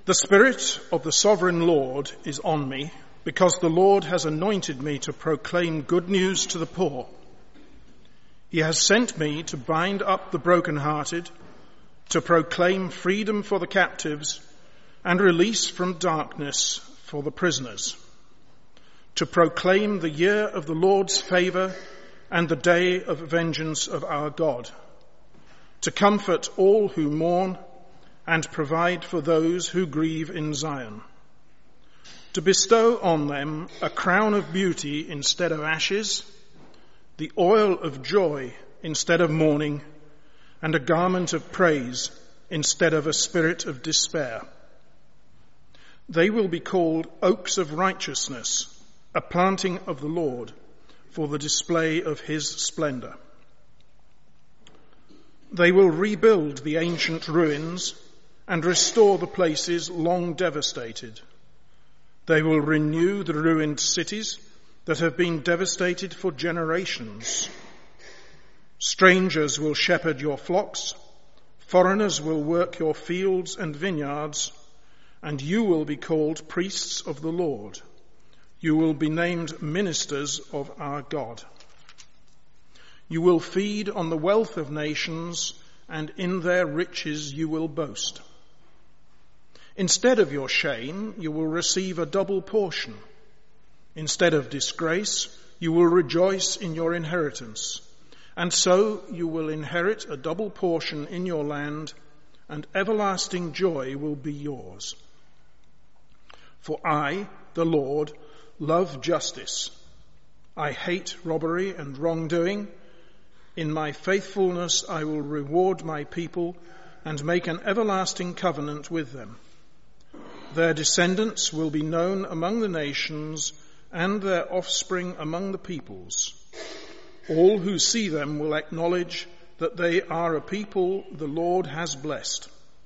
The Spirit of the Sovereign Lord is on me, because the Lord has anointed me to proclaim good news to the poor. He has sent me to bind up the brokenhearted, to proclaim freedom for the captives and release from darkness for the prisoners, to proclaim the year of the Lord's favour and the day of vengeance of our God, to comfort all who mourn and provide for those who grieve in Zion, to bestow on them a crown of beauty instead of ashes, the oil of joy instead of mourning, and a garment of praise instead of a spirit of despair. They will be called oaks of righteousness, a planting of the Lord, for the display of his splendor. They will rebuild the ancient ruins and restore the places long devastated. They will renew the ruined cities that have been devastated for generations. Strangers will shepherd your flocks, foreigners will work your fields and vineyards, and you will be called priests of the Lord. You will be named ministers of our God. You will feed on the wealth of nations, and in their riches you will boast. Instead of your shame, you will receive a double portion. Instead of disgrace, you will rejoice in your inheritance. And so you will inherit a double portion in your land, and everlasting joy will be yours. For I, the Lord, love justice. I hate robbery and wrongdoing. In my faithfulness I will reward my people and make an everlasting covenant with them. Their descendants will be known among the nations, and their offspring among the peoples. All who see them will acknowledge that they are a people the Lord has blessed.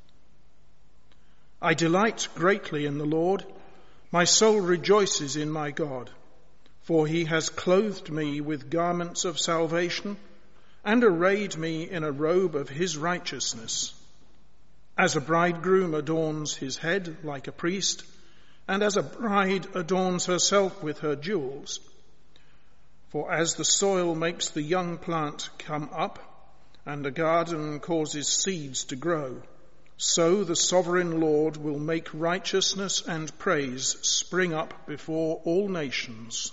I delight greatly in the Lord. My soul rejoices in my God, for he has clothed me with garments of salvation and arrayed me in a robe of his righteousness. As a bridegroom adorns his head like a priest, and as a bride adorns herself with her jewels. For as the soil makes the young plant come up, and a garden causes seeds to grow, so the sovereign Lord will make righteousness and praise spring up before all nations.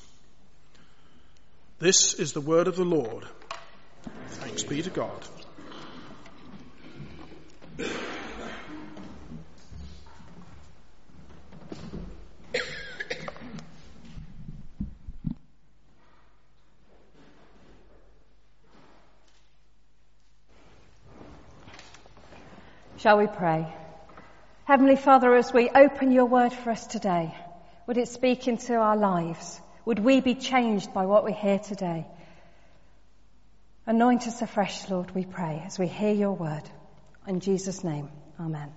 This is the word of the Lord. Thanks be to God. Shall we pray? Heavenly Father, as we open your word for us today, would it speak into our lives? Would we be changed by what we hear today? Anoint us afresh, Lord, we pray, as we hear your word. In Jesus' name, amen.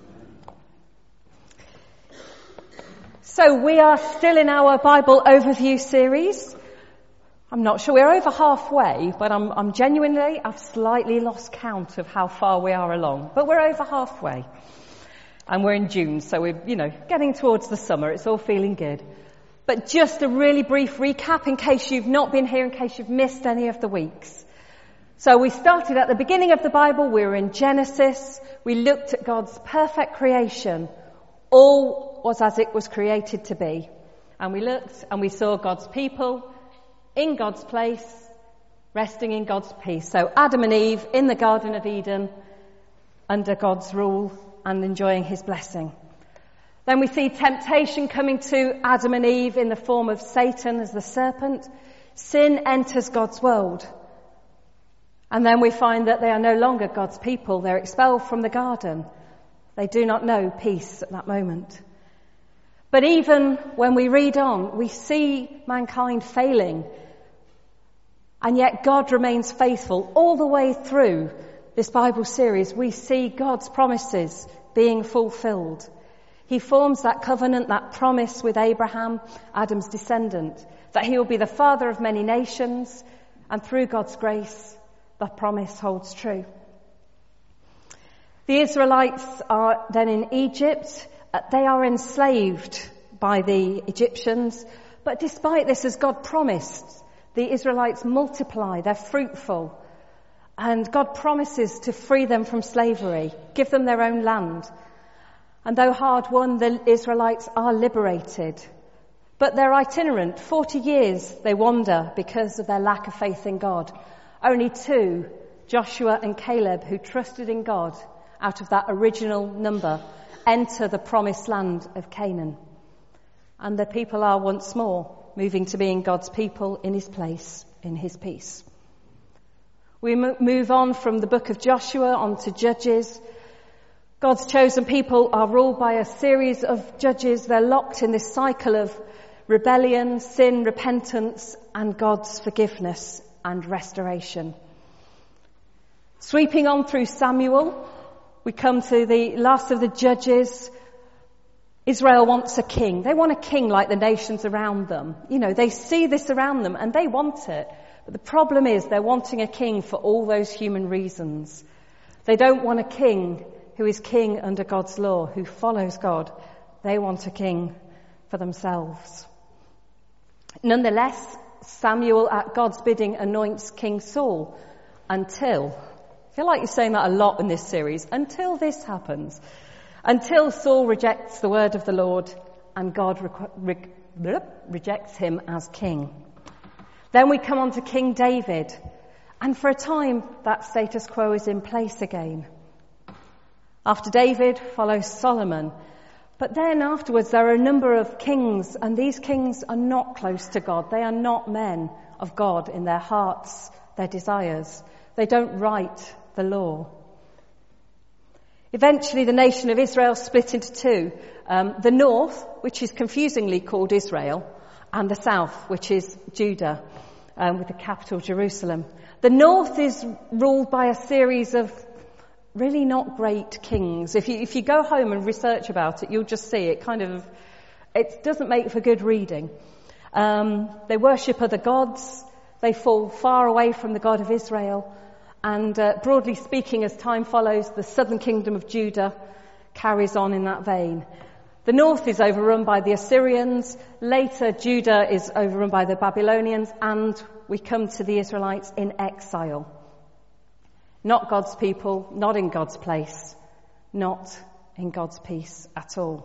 So we are still in our Bible overview series. I'm not sure, we're over halfway, but I've slightly lost count of how far we are along. But we're over halfway. And we're in June, so we're, getting towards the summer. It's all feeling good. But just a really brief recap in case you've not been here, in case you've missed any of the weeks. So we started at the beginning of the Bible. We were in Genesis. We looked at God's perfect creation. All was as it was created to be. And we looked and we saw God's people in God's place, resting in God's peace. So Adam and Eve in the Garden of Eden, under God's rule and enjoying his blessing. Then we see temptation coming to Adam and Eve in the form of Satan as the serpent. Sin enters God's world. And then we find that they are no longer God's people. They're expelled from the garden. They do not know peace at that moment. But even when we read on, we see mankind failing. And yet God remains faithful all the way through this Bible series. We see God's promises being fulfilled. He forms that covenant, that promise with Abraham, Adam's descendant, that he will be the father of many nations, and through God's grace, the promise holds true. The Israelites are then in Egypt, They are enslaved by the Egyptians, but despite this, as God promised, the Israelites multiply, they're fruitful, and God promises to free them from slavery, give them their own land. And though hard won, the Israelites are liberated. But they're itinerant. 40 years they wander because of their lack of faith in God. Only 2, Joshua and Caleb, who trusted in God out of that original number, enter the promised land of Canaan. And the people are once more moving to being God's people in his place, in his peace. We move on from the book of Joshua onto Judges. God's chosen people are ruled by a series of judges. They're locked in this cycle of rebellion, sin, repentance, and God's forgiveness and restoration. Sweeping on through Samuel, we come to the last of the judges. Israel wants a king. They want a king like the nations around them. You know, they see this around them and they want it. But the problem is they're wanting a king for all those human reasons. They don't want a king who is king under God's law, who follows God. They want a king for themselves. Nonetheless, Samuel, at God's bidding, anoints King Saul until, I feel like you're saying that a lot in this series, until this happens. Until Saul rejects the word of the Lord and God rejects him as king. Then we come on to King David, and for a time that status quo is in place again. After David follows Solomon, but then afterwards there are a number of kings, and these kings are not close to God. They are not men of God in their hearts, their desires. They don't write the law. Eventually the nation of Israel split into 2. The north, which is confusingly called Israel, and the south, which is Judah, with the capital Jerusalem. The north is ruled by a series of really not great kings. If you go home and research about it, you'll just see it doesn't make for good reading. They worship other gods. They fall far away from the God of Israel. And broadly speaking, as time follows, the southern kingdom of Judah carries on in that vein. The north is overrun by the Assyrians. Later, Judah is overrun by the Babylonians. And we come to the Israelites in exile. Not God's people, not in God's place, not in God's peace at all.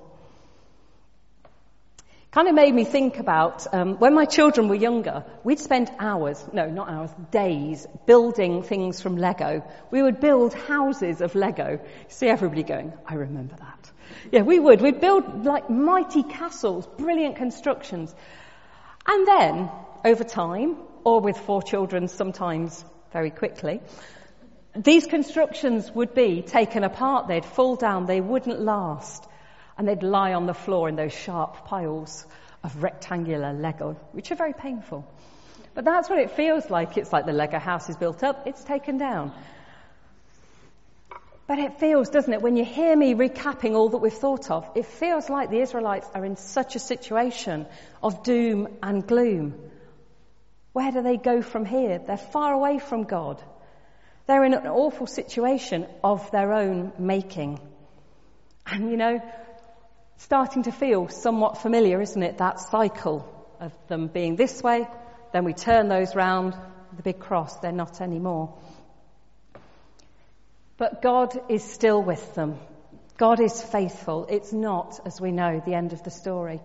Kind of made me think about when my children were younger, we'd spend days building things from Lego. We would build houses of Lego. See everybody going, I remember that. Yeah, we would. We'd build like mighty castles, brilliant constructions. And then, over time, or with 4 children sometimes very quickly, these constructions would be taken apart. They'd fall down. They wouldn't last. And they'd lie on the floor in those sharp piles of rectangular Lego, which are very painful. But that's what it feels like. It's like the Lego house is built up, it's taken down. But it feels, doesn't it, when you hear me recapping all that we've thought of, it feels like the Israelites are in such a situation of doom and gloom. Where do they go from here? They're far away from God. They're in an awful situation of their own making. And starting to feel somewhat familiar, isn't it? That cycle of them being this way, then we turn those round, the big cross, they're not anymore. But God is still with them. God is faithful. It's not, as we know, the end of the story.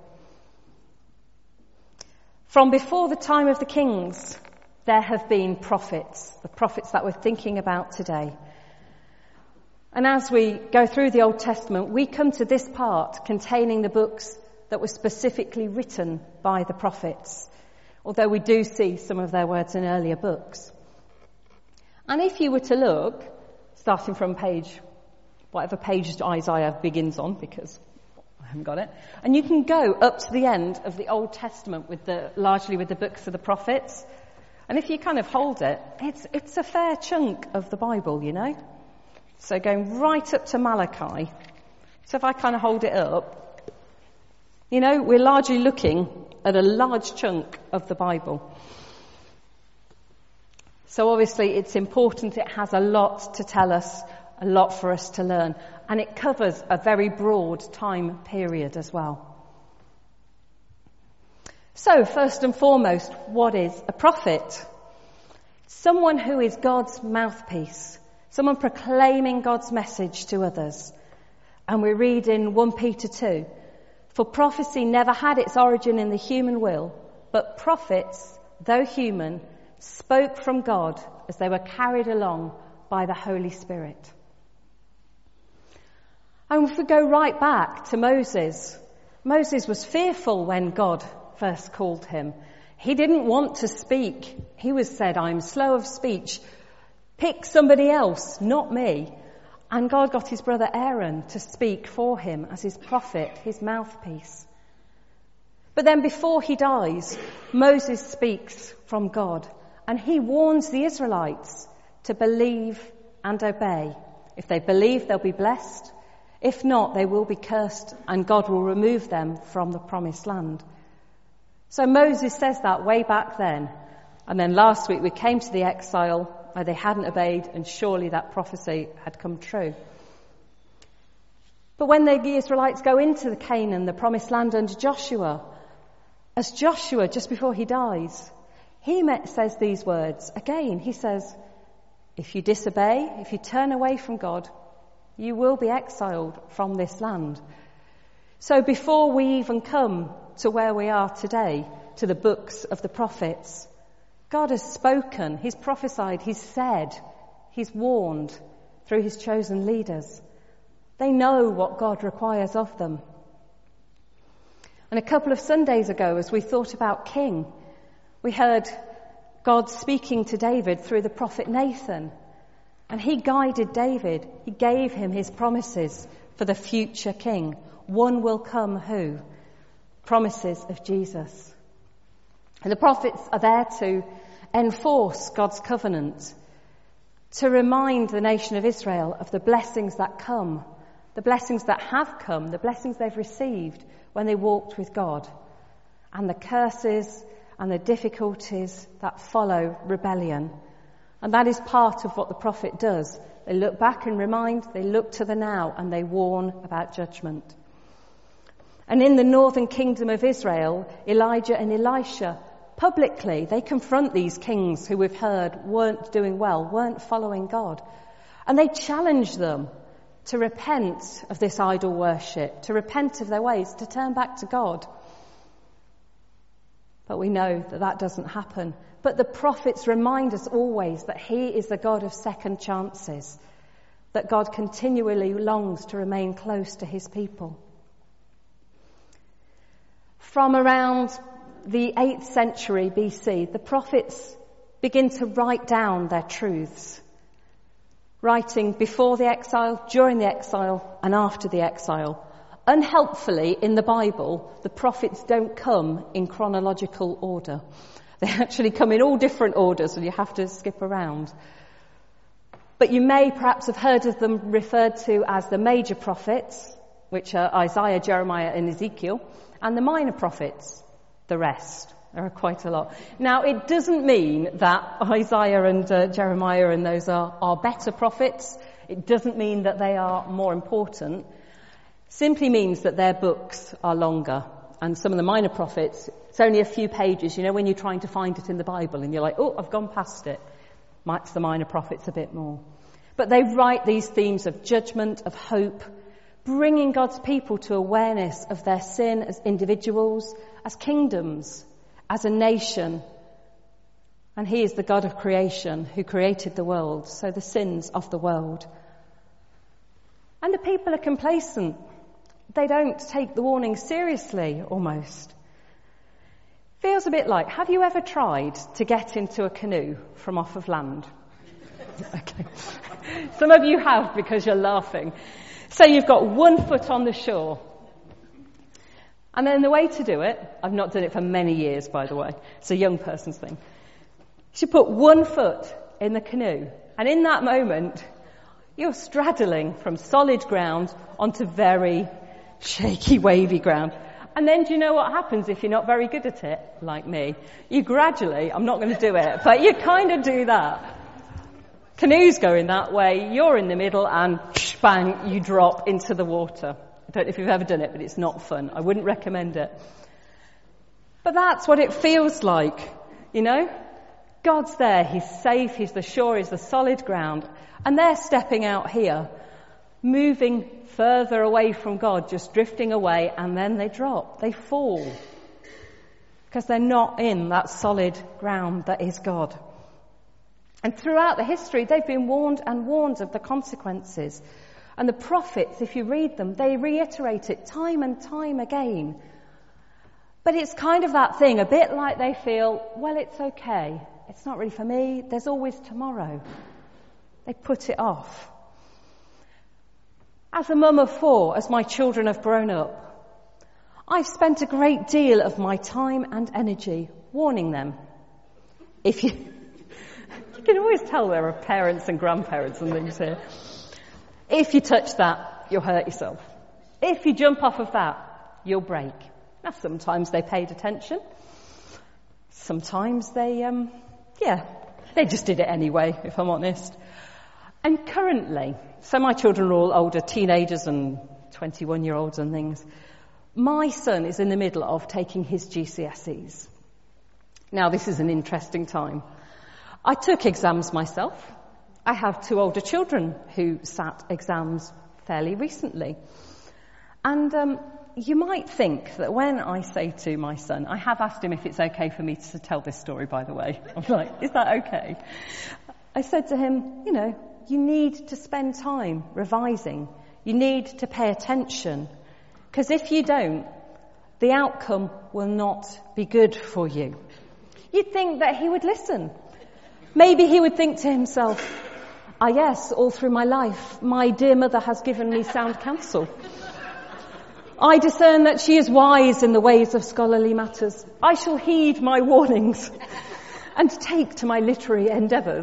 From before the time of the kings, there have been prophets, the prophets that we're thinking about today. And as we go through the Old Testament, we come to this part containing the books that were specifically written by the prophets, although we do see some of their words in earlier books. And if you were to look, starting from whatever page Isaiah begins on, because I haven't got it, and you can go up to the end of the Old Testament largely with the books of the prophets. And if you kind of hold it, it's a fair chunk of the Bible, So going right up to Malachi. So if I kind of hold it up, we're largely looking at a large chunk of the Bible. So obviously it's important, it has a lot to tell us a lot for us to learn, and it covers a very broad time period as well. So, first and foremost, what is a prophet? Someone who is God's mouthpiece, someone proclaiming God's message to others. And we read in 1 Peter 2, "For prophecy never had its origin in the human will, but prophets, though human, spoke from God as they were carried along by the Holy Spirit." And if we go right back to Moses, Moses was fearful when God first called him. He didn't want to speak. He was said, "I'm slow of speech. Pick somebody else, not me." And God got his brother Aaron to speak for him as his prophet, his mouthpiece. But then before he dies, Moses speaks from God, and he warns the Israelites to believe and obey. If they believe, they'll be blessed. If not, they will be cursed, and God will remove them from the promised land. So Moses says that way back then. And then last week we came to the exile where they hadn't obeyed, and surely that prophecy had come true. But when the Israelites go into the Canaan, the promised land under Joshua, as Joshua, just before he dies, he says these words again. He says, if you disobey, if you turn away from God, you will be exiled from this land. So before we even come to where we are today, to the books of the prophets, God has spoken, he's prophesied, he's said, he's warned through his chosen leaders. They know what God requires of them. And a couple of Sundays ago, as we thought about King, we heard God speaking to David through the prophet Nathan. And he guided David. He gave him his promises for the future king. One will come who? Promises of Jesus. And the prophets are there to enforce God's covenant, to remind the nation of Israel of the blessings that come, the blessings that have come, the blessings they've received when they walked with God, and the curses and the difficulties that follow rebellion. And that is part of what the prophet does. They look back and remind, they look to the now, and they warn about judgment. And in the northern kingdom of Israel, Elijah and Elisha, publicly, they confront these kings who we've heard weren't doing well, weren't following God. And they challenge them to repent of this idol worship, to repent of their ways, to turn back to God. But we know that that doesn't happen. But the prophets remind us always that he is the God of second chances, that God continually longs to remain close to his people. From around the 8th century BC, the prophets begin to write down their truths, writing before the exile, during the exile, and after the exile. Unhelpfully, in the Bible, the prophets don't come in chronological order. They actually come in all different orders, and you have to skip around. But you may perhaps have heard of them referred to as the major prophets, which are Isaiah, Jeremiah, and Ezekiel, and the minor prophets, the rest. There are quite a lot. Now, it doesn't mean that Isaiah and Jeremiah and those are better prophets. It doesn't mean that they are more important. It simply means that their books are longer. And some of the minor prophets, it's only a few pages. You know, when you're trying to find it in the Bible and you're like, oh, I've gone past it. Marks the minor prophets a bit more. But they write these themes of judgment, of hope, bringing God's people to awareness of their sin as individuals, as kingdoms, as a nation. And he is the God of creation who created the world, so the sins of the world. And the people are complacent. They don't take the warning seriously, almost. Feels a bit like, have you ever tried to get into a canoe from off of land? Okay. Some of you have, because you're laughing. So you've got 1 foot on the shore. And then the way to do it, I've not done it for many years, by the way. It's a young person's thing. You should put 1 foot in the canoe. And in that moment, you're straddling from solid ground onto very shaky, wavy ground. And then do you know what happens if you're not very good at it, like me? You gradually, I'm not going to do it, but you kind of do that. Canoes going that way, you're in the middle and bang, you drop into the water. I don't know if you've ever done it, but it's not fun. I wouldn't recommend it. But that's what it feels like, you know? God's there, he's safe, he's the shore, he's the solid ground. And they're stepping out here, moving further away from God, just drifting away, and then they drop, they fall. Because they're not in that solid ground that is God. And throughout the history, they've been warned and warned of the consequences. And the prophets, if you read them, they reiterate it time and time again. But it's kind of that thing, a bit like they feel, well, it's okay. It's not really for me. There's always tomorrow. They put it off. As a mum of 4, as my children have grown up, I've spent a great deal of my time and energy warning them. If you can always tell there are parents and grandparents and things here. If you touch that, you'll hurt yourself. If you jump off of that, you'll break. Now, sometimes they paid attention. Sometimes they just did it anyway, if I'm honest. And currently, so my children are all older, teenagers and 21-year-olds and things. My son is in the middle of taking his GCSEs. Now, this is an interesting time. I took exams myself. I have 2 older children who sat exams fairly recently. And you might think that when I say to my son, I have asked him if it's okay for me to tell this story, by the way. I'm like, is that okay? I said to him, you know, you need to spend time revising. You need to pay attention. Because if you don't, the outcome will not be good for you. You'd think that he would listen. Maybe he would think to himself, yes, all through my life, my dear mother has given me sound counsel. I discern that she is wise in the ways of scholarly matters. I shall heed my warnings and take to my literary endeavours.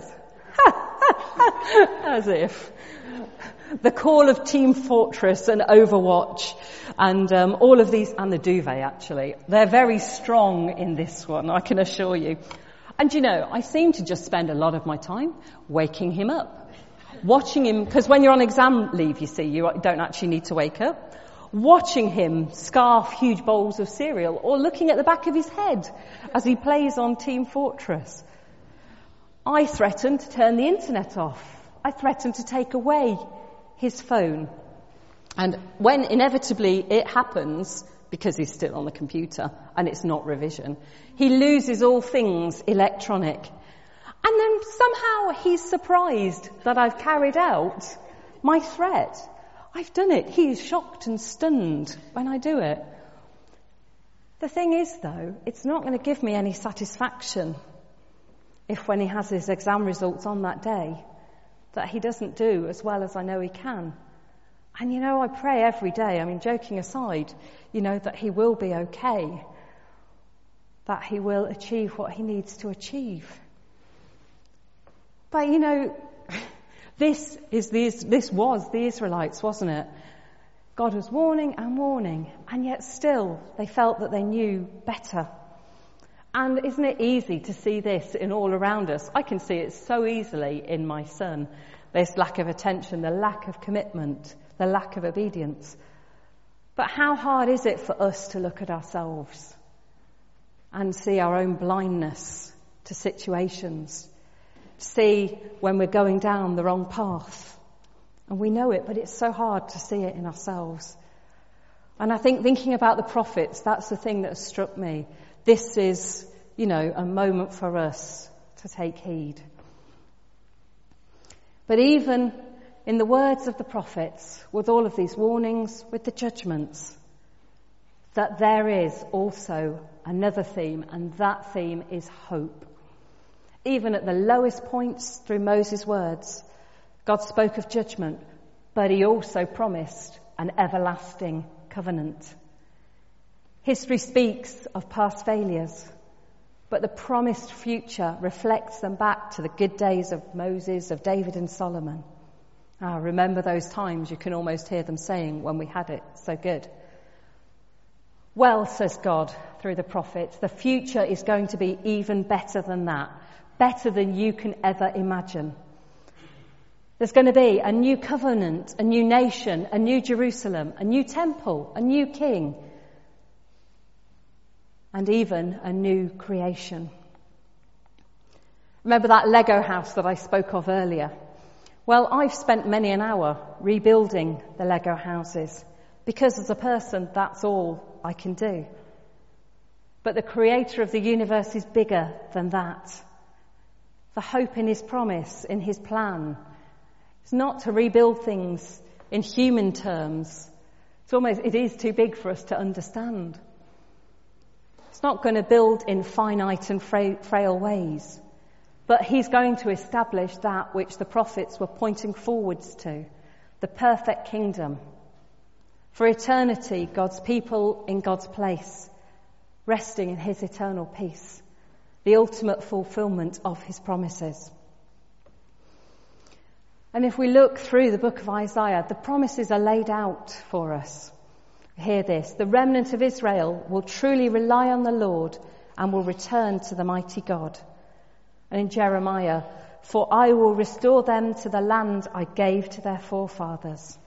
As if. The call of Team Fortress and Overwatch and all of these, and the duvet actually, they're very strong in this one, I can assure you. And you know, I seem to just spend a lot of my time waking him up, watching him, because when you're on exam leave, you see, you don't actually need to wake up, watching him scarf huge bowls of cereal or looking at the back of his head as he plays on Team Fortress. I threaten to turn the internet off. I threaten to take away his phone. And when inevitably it happens, because he's still on the computer and it's not revision, he loses all things electronic. And then somehow he's surprised that I've carried out my threat. I've done it. He is shocked and stunned when I do it. The thing is, though, it's not going to give me any satisfaction if when he has his exam results on that day, that he doesn't do as well as I know he can. And you know, I pray every day, I mean, joking aside, you know, that he will be okay, that he will achieve what he needs to achieve. But you know, this was the Israelites, wasn't it? God was warning, and yet still they felt that they knew better. And isn't it easy to see this in all around us? I can see it so easily in my son. This lack of attention, the lack of commitment, the lack of obedience. But how hard is it for us to look at ourselves and see our own blindness to situations, see when we're going down the wrong path? And we know it, but it's so hard to see it in ourselves. And I think thinking about the prophets, that's the thing that has struck me. This is, you know, a moment for us to take heed. But even in the words of the prophets, with all of these warnings, with the judgments, that there is also another theme, and that theme is hope. Even at the lowest points through Moses' words, God spoke of judgment, but he also promised an everlasting covenant. History speaks of past failures, but the promised future reflects them back to the good days of Moses, of David and Solomon. Remember those times, you can almost hear them saying, when we had it so good. Well, says God through the prophets, the future is going to be even better than that, better than you can ever imagine. There's going to be a new covenant, a new nation, a new Jerusalem, a new temple, a new king, and even a new creation. Remember that Lego house that I spoke of earlier? Well, I've spent many an hour rebuilding the Lego houses because as a person, that's all I can do. But the creator of the universe is bigger than that. The hope in his promise, in his plan, is not to rebuild things in human terms. It is too big for us to understand. It's not going to build in finite and frail ways. But he's going to establish that which the prophets were pointing forwards to, the perfect kingdom. For eternity, God's people in God's place, resting in his eternal peace, the ultimate fulfillment of his promises. And if we look through the book of Isaiah, the promises are laid out for us. Hear this: the remnant of Israel will truly rely on the Lord and will return to the mighty God. And in Jeremiah, for I will restore them to the land I gave to their forefathers.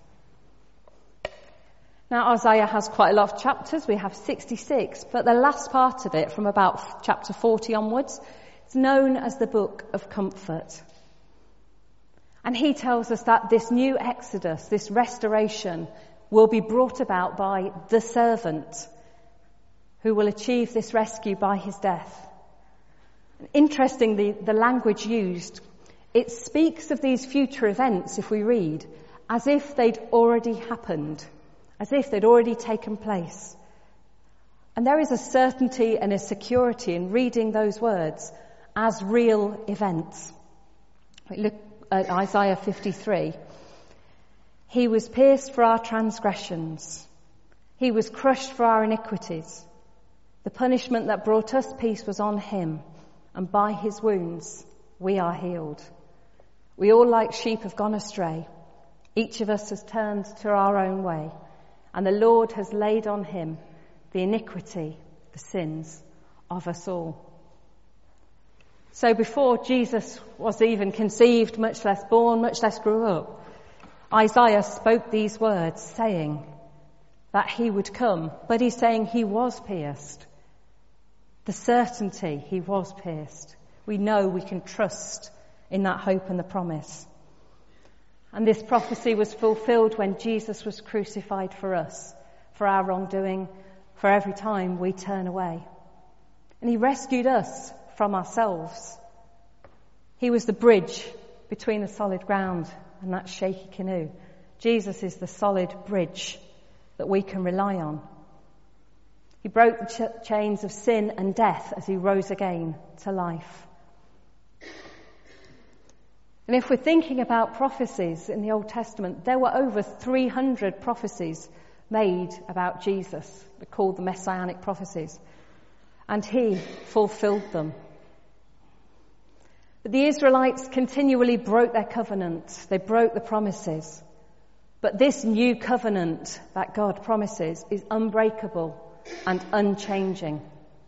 Now Isaiah has quite a lot of chapters. We have 66, but the last part of it, from about chapter 40 onwards, is known as the Book of Comfort. And he tells us that this new exodus, this restoration, will be brought about by the servant who will achieve this rescue by his death. Interestingly, the language used, it speaks of these future events, if we read, as if they'd already happened, as if they'd already taken place. And there is a certainty and a security in reading those words as real events. We look at Isaiah 53. He was pierced for our transgressions. He was crushed for our iniquities. The punishment that brought us peace was on him, and by his wounds we are healed. We all like sheep have gone astray. Each of us has turned to our own way, and the Lord has laid on him the iniquity, the sins of us all. So before Jesus was even conceived, much less born, much less grew up, Isaiah spoke these words saying that he would come, but he's saying he was pierced. The certainty he was pierced. We know we can trust in that hope and the promise. And this prophecy was fulfilled when Jesus was crucified for us, for our wrongdoing, for every time we turn away. And he rescued us from ourselves. He was the bridge between the solid ground and that shaky canoe. Jesus is the solid bridge that we can rely on. He broke the chains of sin and death as he rose again to life. And if we're thinking about prophecies in the Old Testament, there were over 300 prophecies made about Jesus, called the Messianic prophecies, and he fulfilled them. But the Israelites continually broke their covenant. They broke the promises. But this new covenant that God promises is unbreakable and unchanging.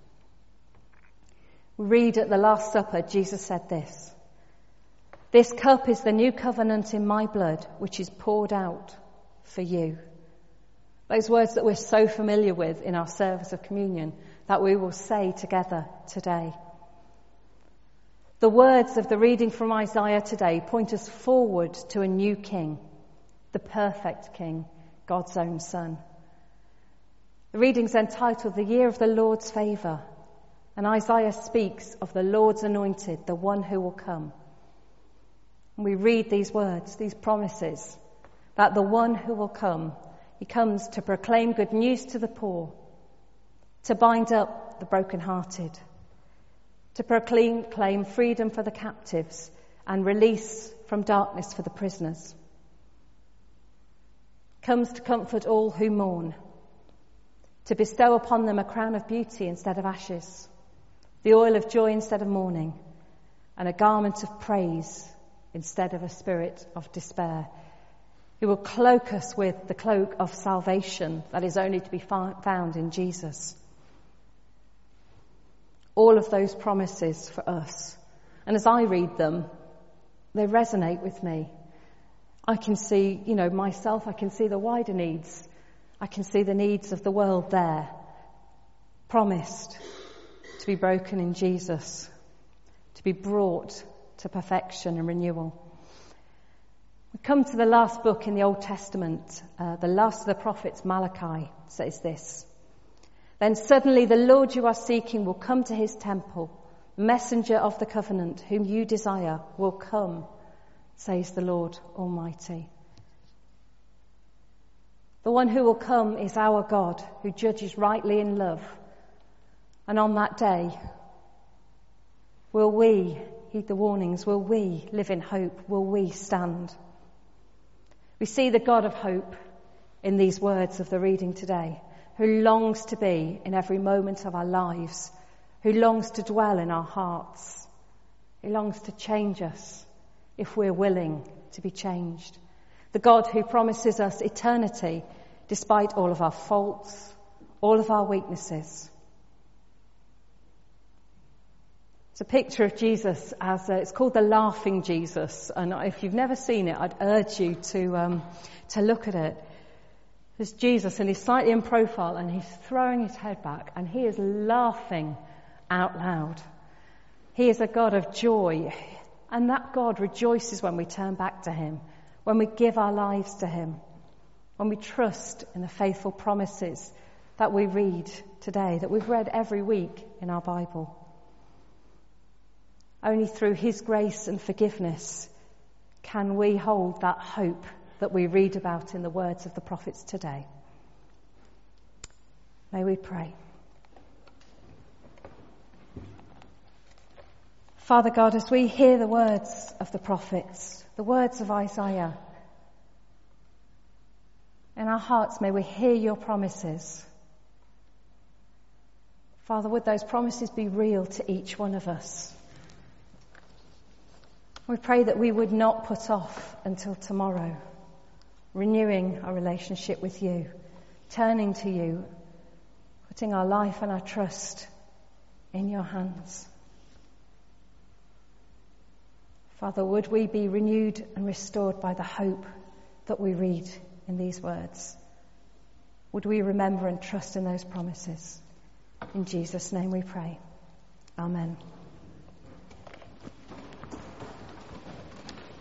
We read at the Last Supper, Jesus said this: "This cup is the new covenant in my blood, which is poured out for you." Those words that we're so familiar with in our service of communion that we will say together today. The words of the reading from Isaiah today point us forward to a new king, the perfect king, God's own son. The reading's entitled "The Year of the Lord's Favour," and Isaiah speaks of the Lord's anointed, the one who will come. And we read these words, these promises, that the one who will come, he comes to proclaim good news to the poor, to bind up the brokenhearted, to proclaim freedom for the captives and release from darkness for the prisoners. Comes to comfort all who mourn, to bestow upon them a crown of beauty instead of ashes, the oil of joy instead of mourning, and a garment of praise instead of a spirit of despair. He will cloak us with the cloak of salvation that is only to be found in Jesus. All of those promises for us. And as I read them, they resonate with me. I can see, myself, I can see the wider needs. I can see the needs of the world there, promised to be broken in Jesus, to be brought to perfection and renewal. We come to the last book in the Old Testament, the last of the prophets, Malachi, says this. Then suddenly the Lord you are seeking will come to his temple. Messenger of the covenant, whom you desire, will come, says the Lord Almighty. The one who will come is our God, who judges rightly in love. And on that day, will we heed the warnings? Will we live in hope? Will we stand? We see the God of hope in these words of the reading today, who longs to be in every moment of our lives, who longs to dwell in our hearts, who longs to change us if we're willing to be changed. The God who promises us eternity despite all of our faults, all of our weaknesses. It's a picture of Jesus it's called the Laughing Jesus, and if you've never seen it, I'd urge you to look at it. There's Jesus, and he's slightly in profile, and he's throwing his head back, and he is laughing out loud. He is a God of joy, and that God rejoices when we turn back to him, when we give our lives to him, when we trust in the faithful promises that we read today, that we've read every week in our Bible. Only through his grace and forgiveness can we hold that hope that we read about in the words of the prophets today. May we pray. Father God, as we hear the words of the prophets, the words of Isaiah, in our hearts may we hear your promises. Father, would those promises be real to each one of us? We pray that we would not put off until tomorrow, renewing our relationship with you, turning to you, putting our life and our trust in your hands. Father, would we be renewed and restored by the hope that we read in these words? Would we remember and trust in those promises? In Jesus' name we pray. Amen.